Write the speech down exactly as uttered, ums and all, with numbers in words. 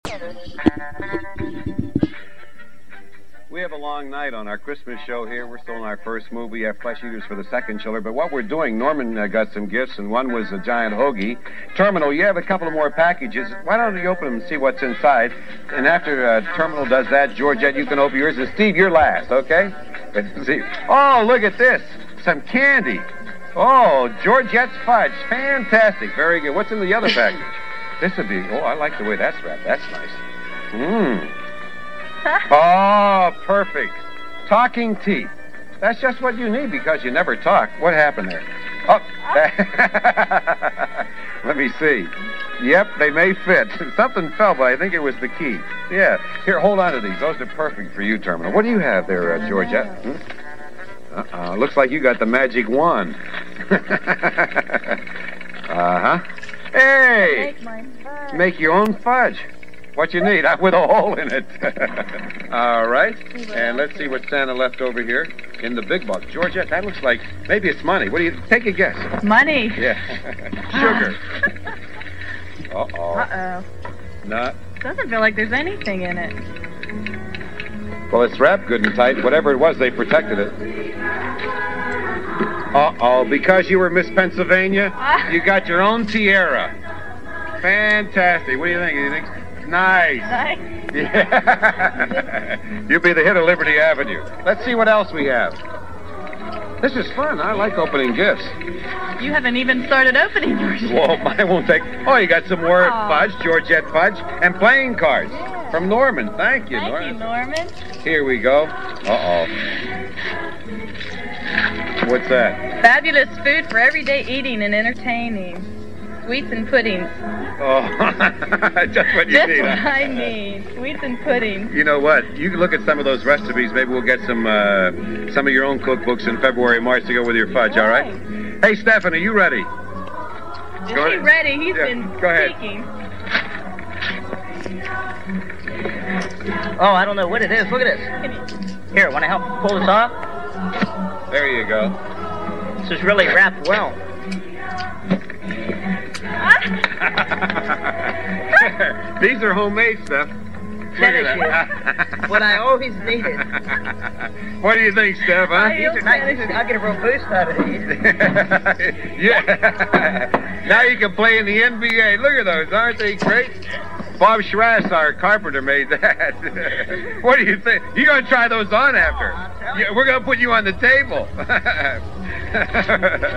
We have a long night on our Christmas show here. We're still in our first movie. We have flesh eaters for the second chiller. But what we're doing, Norman uh, got some gifts, and one was a giant hoagie. Terminal, you have a couple of more packages. Why don't you open them and see what's inside? And after uh, Terminal does that, Georgette, you can open yours. And Steve, you're last, okay? Let's see. Oh, look at this. Some candy. Oh, Georgette's fudge. Fantastic. Very good. What's in the other package? This would be... Oh, I like the way that's wrapped. That's nice. Mmm. Oh, perfect. Talking teeth. That's just what you need because you never talk. What happened there? Oh. Let me see. Yep, they may fit. Something fell, but I think it was the key. Yeah. Here, hold on to these. Those are perfect for you, Terminal. What do you have there, uh, Georgette? Hmm? Uh-uh. Looks like you got the magic wand. Uh-huh. Hey! Make my fudge. Make your own fudge. What you need, with a hole in it. All right. And let's see what Santa left over here in the big box. Georgette, that looks like, maybe it's money. What do you, take a guess. Money. Yeah. Sugar. Uh-oh. Uh-oh. Not. Doesn't feel like there's anything in it. Well, it's wrapped good and tight. Whatever it was, they protected it. Uh-oh, because you were Miss Pennsylvania, you got your own tiara. Fantastic. What do you think? You think? Nice. Nice. Yeah. You'll be the hit of Liberty Avenue. Let's see what else we have. This is fun. I like opening gifts. You haven't even started opening yours. Whoa, mine won't take... Oh, you got some more Aww. fudge, Georgette fudge, and playing cards. Yeah. From Norman. Thank you, Thank Norman. you, Norman. Here we go. Uh-oh. What's that? Fabulous food for everyday eating and entertaining. Sweets and puddings. Oh, just what you Just need. what huh? I need. Sweets and puddings. You know what? You can look at some of those recipes. Maybe we'll get some uh, some of your own cookbooks in February, March to go with your fudge, all right? Hey, Stephan, are you ready? Is Go he ahead. ready? He's Yeah, been go ahead. speaking. Oh, I don't know what it is. Look at this. Here, want to help pull this off? There you go. This is really wrapped well. These are homemade stuff. That is what I always needed. What do you think, Steph, huh? These are nice. These are, I get a real boost out of these. Yeah. Now you can play in the N B A. Look at those. Aren't they great? Bob Schrass, our carpenter, made that. What do you think? You're going to try those on after. Yeah, we're going to put you on the table.